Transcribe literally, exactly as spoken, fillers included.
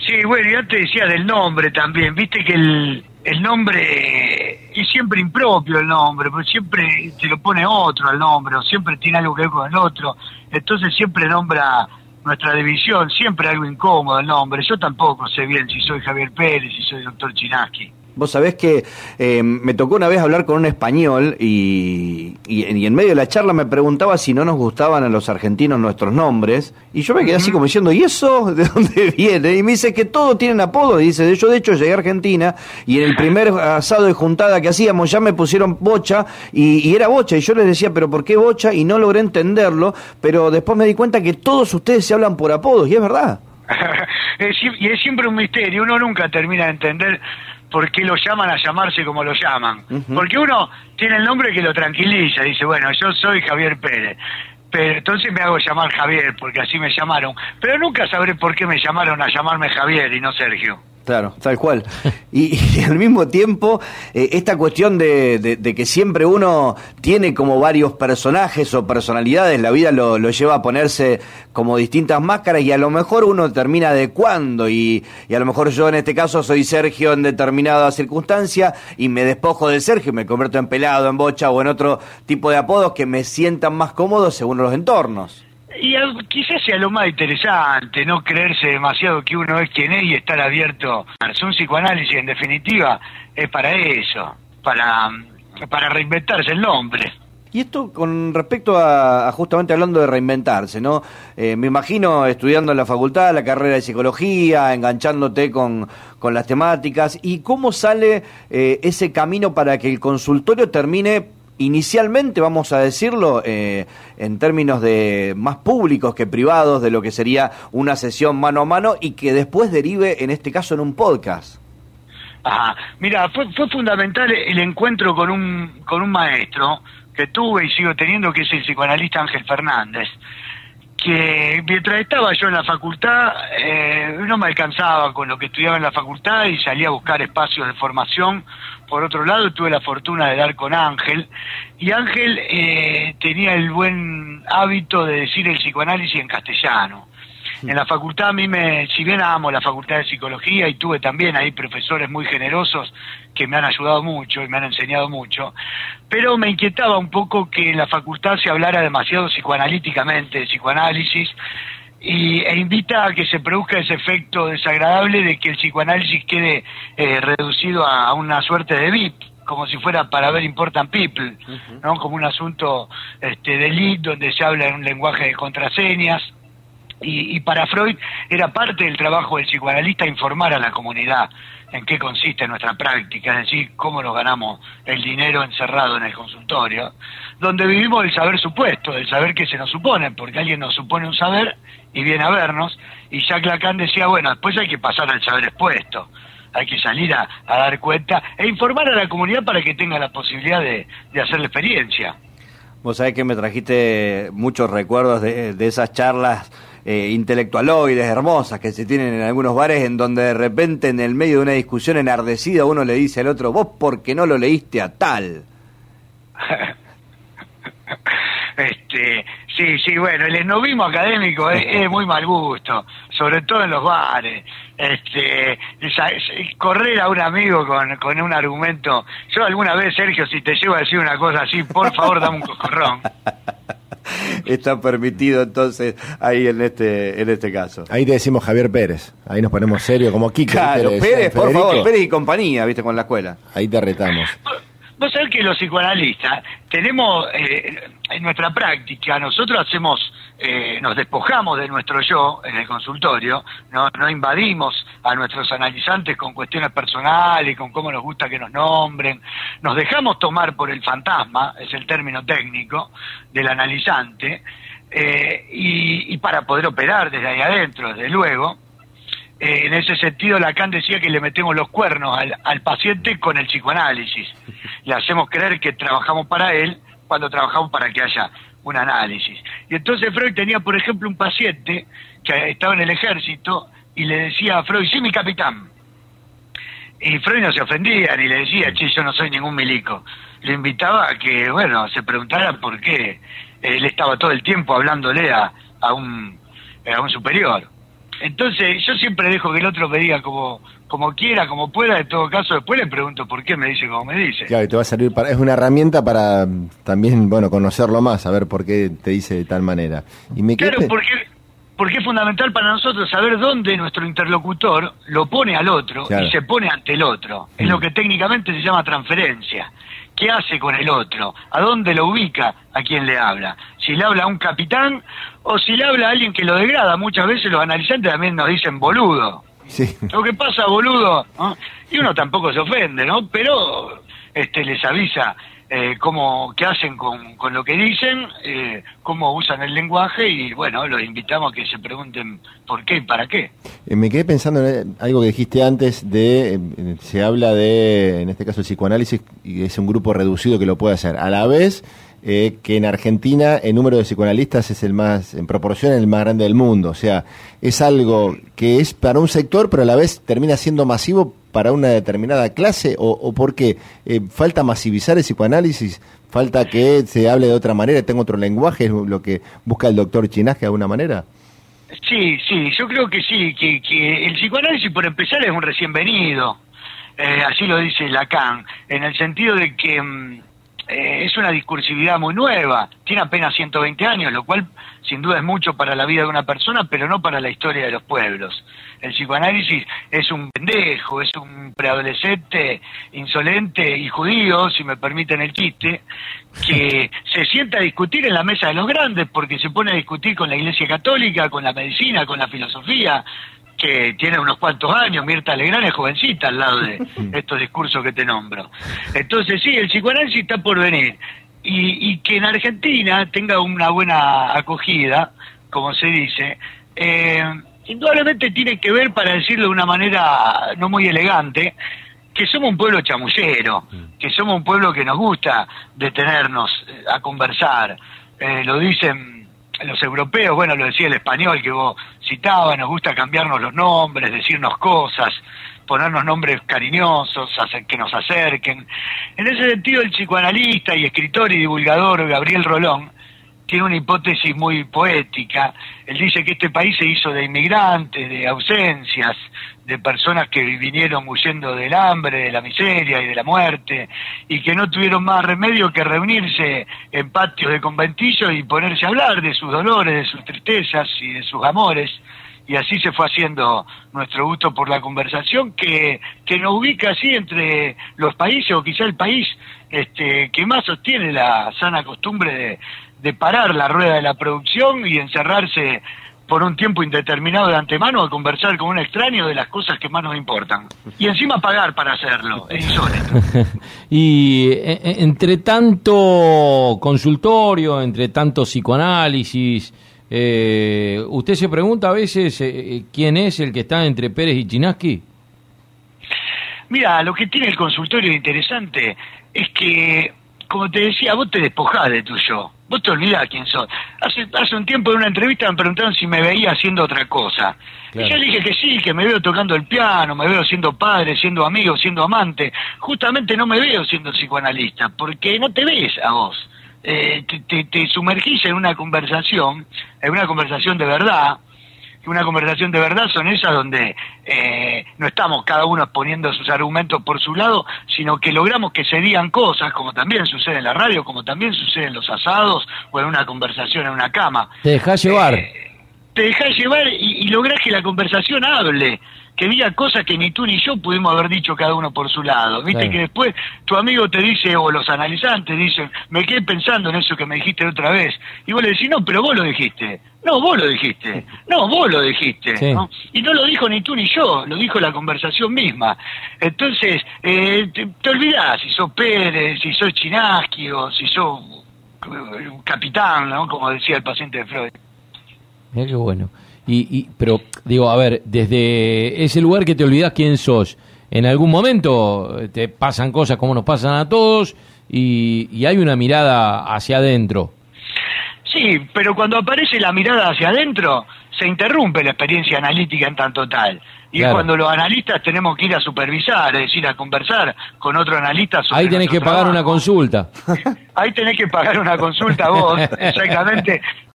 Sí, bueno, y antes decía del nombre también, viste que el, el nombre es siempre impropio el nombre, porque siempre te lo pone otro al nombre, o siempre tiene algo que ver con el otro, entonces siempre nombra nuestra división, siempre algo incómodo el nombre. Yo tampoco sé bien si soy Javier Pérez, si soy doctor Chinaski. Vos sabés que eh, me tocó una vez hablar con un español y, y, y en medio de la charla me preguntaba si no nos gustaban a los argentinos nuestros nombres, y yo me quedé así como diciendo, ¿y eso de dónde viene? Y me dice que todos tienen apodos, y dice, yo de hecho llegué a Argentina y en el primer asado de juntada que hacíamos ya me pusieron Bocha y, y era Bocha, y yo les decía, ¿pero por qué Bocha? Y no logré entenderlo, pero después me di cuenta que todos ustedes se hablan por apodos, y es verdad. es, y es siempre un misterio, uno nunca termina de entender por qué lo llaman a llamarse como lo llaman. Uh-huh. Porque uno tiene el nombre que lo tranquiliza, dice, bueno, yo soy Javier Pérez, pero entonces me hago llamar Javier, porque así me llamaron. Pero nunca sabré por qué me llamaron a llamarme Javier y no Sergio. Claro, tal cual. Y, y al mismo tiempo, eh, esta cuestión de, de, de que siempre uno tiene como varios personajes o personalidades, la vida lo, lo lleva a ponerse como distintas máscaras y a lo mejor uno termina adecuando y, y a lo mejor yo en este caso soy Sergio en determinada circunstancia y me despojo de Sergio, me convierto en Pelado, en Bocha o en otro tipo de apodos que me sientan más cómodos según los entornos. Y algo, quizás sea lo más interesante, no creerse demasiado que uno es quien es y estar abierto. Un psicoanálisis, en definitiva, es para eso, para, para reinventarse el nombre. Y esto con respecto a, a justamente hablando de reinventarse, ¿no? Eh, me imagino estudiando en la facultad, la carrera de psicología, enganchándote con, con las temáticas, y cómo sale eh, ese camino para que el consultorio termine inicialmente, vamos a decirlo, eh, en términos de más públicos que privados, de lo que sería una sesión mano a mano y que después derive, en este caso, en un podcast. Ajá. Mira, fue, fue fundamental el encuentro con un, con un maestro que tuve y sigo teniendo, que es el psicoanalista Ángel Fernández, que mientras estaba yo en la facultad, eh, no me alcanzaba con lo que estudiaba en la facultad y salía a buscar espacios de formación. Por otro lado, tuve la fortuna de dar con Ángel, y Ángel eh, tenía el buen hábito de decir el psicoanálisis en castellano. En la facultad a mí me, si bien amo la facultad de psicología y tuve también ahí profesores muy generosos que me han ayudado mucho y me han enseñado mucho, pero me inquietaba un poco que en la facultad se hablara demasiado psicoanalíticamente de psicoanálisis, y, e invita a que se produzca ese efecto desagradable de que el psicoanálisis quede eh, reducido a, a una suerte de V I P, como si fuera para ver Important People, uh-huh. ¿no? Como un asunto este, de elite donde se habla en un lenguaje de contraseñas. Y, y para Freud era parte del trabajo del psicoanalista informar a la comunidad en qué consiste nuestra práctica, es decir, cómo nos ganamos el dinero encerrado en el consultorio, donde vivimos el saber supuesto, el saber que se nos supone, porque alguien nos supone un saber y viene a vernos, y Jacques Lacan decía, bueno, después hay que pasar al saber expuesto, hay que salir a, a dar cuenta e informar a la comunidad para que tenga la posibilidad de, de hacer la experiencia. Vos sabés que me trajiste muchos recuerdos de, de esas charlas eh, intelectualoides hermosas que se tienen en algunos bares, en donde de repente en el medio de una discusión enardecida uno le dice al otro, vos por qué no lo leíste a tal. este sí, sí, bueno, el esnovismo académico es, es muy mal gusto, sobre todo en los bares. Este, esa, correr a un amigo con, con un argumento. Yo alguna vez, Sergio, si te llevo a decir una cosa así, por favor, dame un coscorrón. Está permitido entonces ahí en este en este caso. Ahí te decimos Javier Pérez, ahí nos ponemos serio como Quique. Claro, Pérez, Pérez por favor, Pérez y compañía, viste, con la escuela. Ahí te retamos. Vos sabés que los psicoanalistas tenemos eh, en nuestra práctica, nosotros hacemos, eh, nos despojamos de nuestro yo en el consultorio, no, no invadimos a nuestros analizantes con cuestiones personales, con cómo nos gusta que nos nombren, nos dejamos tomar por el fantasma, es el término técnico, del analizante, eh, y, y para poder operar desde ahí adentro, desde luego. Eh, en ese sentido, Lacan decía que le metemos los cuernos al, al paciente con el psicoanálisis. Le hacemos creer que trabajamos para él cuando trabajamos para que haya un análisis. Y entonces Freud tenía, por ejemplo, un paciente que estaba en el ejército y le decía a Freud, sí, mi capitán. Y Freud no se ofendía ni le decía, che, yo no soy ningún milico. Le invitaba a que, bueno, se preguntara por qué él estaba todo el tiempo hablándole a, a, un, a un superior. Entonces yo siempre dejo que el otro me diga como como quiera, como pueda. En todo caso después le pregunto por qué me dice como me dice. Claro, y te va a servir para, es una herramienta para también, bueno, conocerlo más, saber por qué te dice de tal manera. Y me Claro, quedé... porque porque es fundamental para nosotros saber dónde nuestro interlocutor lo pone al otro, claro, y se pone ante el otro. Es mm. lo que técnicamente se llama transferencia. ¿Qué hace con el otro? ¿A dónde lo ubica a quien le habla? Si le habla a un capitán o si le habla a alguien que lo degrada. Muchas veces los analizantes también nos dicen boludo. Sí. Lo que pasa, boludo, ¿no? Y uno tampoco se ofende, ¿no? Pero este les avisa eh, cómo, qué hacen con, con lo que dicen, eh, cómo usan el lenguaje, y bueno, los invitamos a que se pregunten por qué y para qué. Eh, me quedé pensando en algo que dijiste antes de, eh, se habla de, en este caso, el psicoanálisis, y es un grupo reducido que lo puede hacer. A la vez, eh, que en Argentina el número de psicoanalistas es el más, en proporción, el más grande del mundo. O sea, es algo que es para un sector, pero a la vez termina siendo masivo para una determinada clase, o, o por qué eh, falta masivizar el psicoanálisis, falta que se hable de otra manera, tenga otro lenguaje, es lo que busca el doctor Chinaski de alguna manera. Sí, sí, yo creo que sí, que, que el psicoanálisis, por empezar, es un recién venido, eh, así lo dice Lacan, en el sentido de que mm, eh, es una discursividad muy nueva, tiene apenas ciento veinte años, lo cual sin duda es mucho para la vida de una persona, pero no para la historia de los pueblos. El psicoanálisis es un pendejo, es un preadolescente insolente y judío, si me permiten el chiste, que se sienta a discutir en la mesa de los grandes, porque se pone a discutir con la Iglesia Católica, con la medicina, con la filosofía, que tiene unos cuantos años. Mirta Legrand es jovencita al lado de estos discursos que te nombro. Entonces sí, el psicoanálisis está por venir. Y, y que en Argentina tenga una buena acogida, como se dice, eh, indudablemente tiene que ver, para decirlo de una manera no muy elegante, que somos un pueblo chamullero, que somos un pueblo que nos gusta detenernos a conversar. Eh, lo dicen los europeos, bueno, lo decía el español que vos citabas, nos gusta cambiarnos los nombres, decirnos cosas, ponernos nombres cariñosos, hacer que nos acerquen. En ese sentido, el psicoanalista y escritor y divulgador Gabriel Rolón tiene una hipótesis muy poética. Él dice que este país se hizo de inmigrantes, de ausencias, de personas que vinieron huyendo del hambre, de la miseria y de la muerte, y que no tuvieron más remedio que reunirse en patios de conventillo y ponerse a hablar de sus dolores, de sus tristezas y de sus amores. Y así se fue haciendo nuestro gusto por la conversación, que, que nos ubica así entre los países, o quizá el país este, que más sostiene la sana costumbre de, de parar la rueda de la producción y encerrarse por un tiempo indeterminado de antemano a conversar con un extraño de las cosas que más nos importan. Y encima pagar para hacerlo, es insólito. Y eh, entre tanto consultorio, entre tanto psicoanálisis, eh, ¿usted se pregunta a veces eh, quién es el que está entre Pérez y Chinaski? Mira, lo que tiene el consultorio interesante es que, como te decía, vos te despojás de tu yo. Vos te olvidás quién sos. Hace, hace un tiempo en una entrevista me preguntaron si me veía haciendo otra cosa. Claro. Y yo dije que sí, que me veo tocando el piano, me veo siendo padre, siendo amigo, siendo amante. Justamente no me veo siendo psicoanalista, porque no te ves a vos. Eh, te, te, te sumergís en una conversación, en una conversación de verdad. Una conversación de verdad son esas donde eh, no estamos cada uno exponiendo sus argumentos por su lado, sino que logramos que se digan cosas, como también sucede en la radio, como también sucede en los asados o en una conversación en una cama. Te dejás llevar. Eh, te dejás llevar y, y lográs que la conversación hable, que diga cosas que ni tú ni yo pudimos haber dicho cada uno por su lado. Viste, sí. Que después tu amigo te dice, o los analizantes dicen, me quedé pensando en eso que me dijiste otra vez. Y vos le decís, no, pero vos lo dijiste. No, vos lo dijiste. No, vos lo dijiste. Sí. ¿No? Y no lo dijo ni tú ni yo, lo dijo la conversación misma. Entonces, eh, te, te olvidás si sos Pérez, si sos Chinaski, o si sos un capitán, ¿no? Como decía el paciente de Freud. Mira qué bueno. Y, y, pero, digo, a ver, desde ese lugar que te olvidás quién sos, en algún momento te pasan cosas como nos pasan a todos y, y hay una mirada hacia adentro. Sí, pero cuando aparece la mirada hacia adentro, se interrumpe la experiencia analítica en tanto tal. Y claro. Es cuando los analistas tenemos que ir a supervisar, es decir, a conversar con otro analista sobre ahí tenés que pagar trabajo. Una consulta. Ahí tenés que pagar una consulta vos, exactamente.